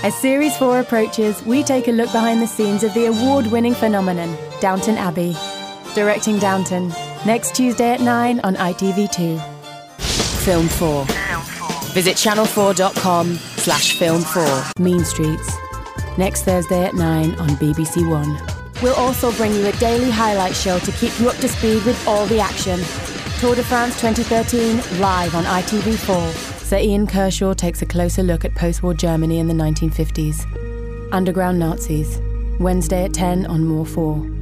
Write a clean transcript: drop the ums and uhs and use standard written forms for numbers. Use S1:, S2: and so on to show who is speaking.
S1: As Series 4 approaches, we take a look behind the scenes of the award-winning phenomenon, Downton Abbey. Directing Downton, next Tuesday at 9 on ITV2. Film 4. Visit channel4.com/film4, Mean Streets. Next Thursday at 9 on BBC One. We'll also bring you a daily highlight show to keep you up to speed with all the action. Tour de France 2013, live on ITV4. Sir Ian Kershaw takes a closer look at post-war Germany in the 1950s. Underground Nazis. Wednesday at 10 on More 4.